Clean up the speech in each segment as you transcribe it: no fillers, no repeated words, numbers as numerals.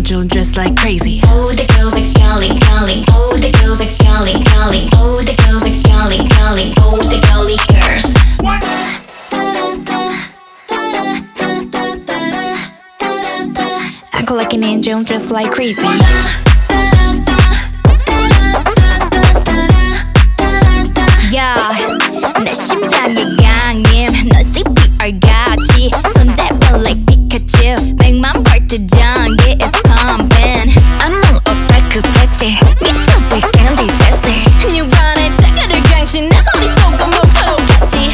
angel and dress like crazy. All the girls are calling, calling. All the girls are calling, calling. All the girls are calling, calling. All the girly girls. Act like an angel and dress like crazy. Yeah, 내 심장이 강림. 넌 CPR 같이 손잡아 like Pikachu. 100만 벌트 전기 is pumping. I'm on a break bestie. 미쳐볼 candy sassy. 뉴런의 자가를 강신 내 머릿속은 멈춰로 같이.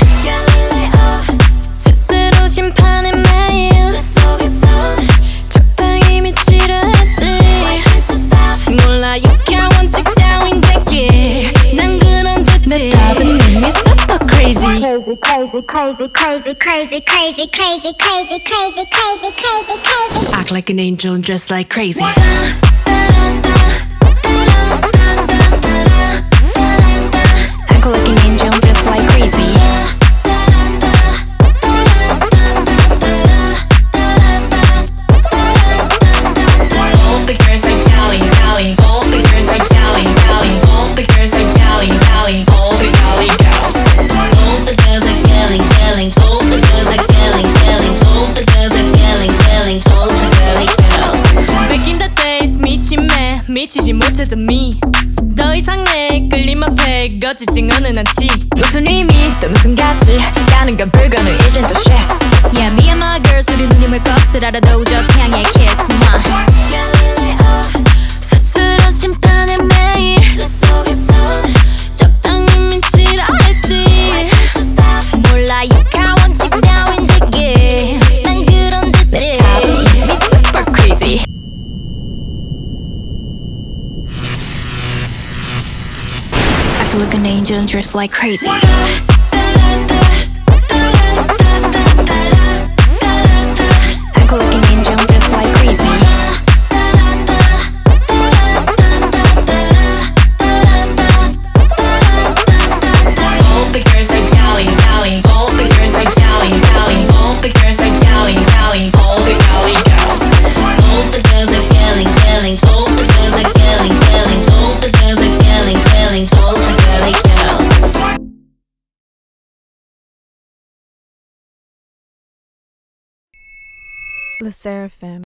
스스로 심판의 매일 내 속에선 적당히 미치려 했지. 몰라 유쾌한 원칙 따윈 제길. 난 그런 자체. 내 답은 이미 super crazy. Crazy, crazy, crazy, crazy, crazy, crazy, crazy, crazy, crazy, crazy, crazy. Act like an angel and dress like crazy. Act like an angel and dress like crazy. All the girls are yelling, yelling. All the girls are yelling, yelling. All the girls are yelling, yelling. All the girly girls. All the girls are yelling, yelling. All the girls are yelling, yelling. All the girls are yelling, yelling. All the girly girls. Back in the days 미침에 미치지 못했던 me. 더 이상 내 끌림 앞에 거치진 않은 않지. 무슨 의미 또 무슨 가치 가는 건 불가능 이젠 또 shit. Yeah, me and my girls 우리 누님을 거스라도 저 태양의 kiss my. 스스로 심판의 매일 내 속에선 적당히 미치라 했지. 몰라 유쾌한 원칙 따윈 제길. 난 그런 자체. 이미 super crazy. Act like an angel and dress like crazy. Act like an angel and dress like crazy. All the girls are yelling, yelling. All the girls are yelling, yelling. All the girls are yelling, yelling. All the girly girls. All the girls are yelling, yelling. All the girls are yelling, yelling. All the girls are yelling, yelling. All the girly girls. The Seraphim.